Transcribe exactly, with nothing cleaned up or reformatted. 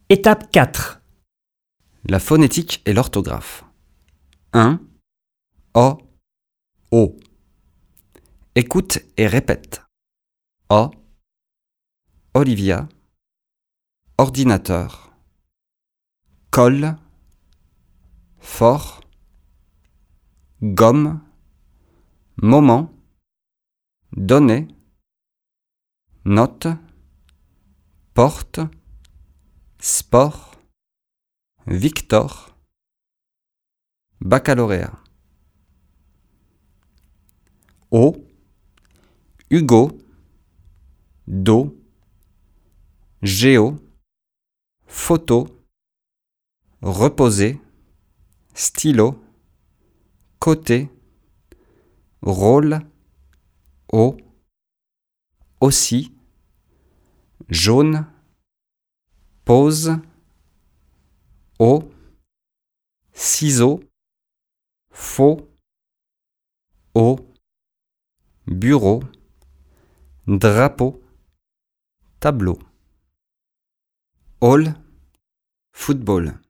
Étape quatre. La phonétique et l'orthographe. un. O, O. Écoute et répète. O, Olivia, ordinateur, colle, fort, gomme, moment, donner, note, porte, sport, Victor, baccalauréat. O, Hugo, dos, géo, photo, reposer, stylo, côté, rôle, au, aussi, jaune, pause, au, ciseaux, faux, au, bureau, drapeau, tableau. Hall, football.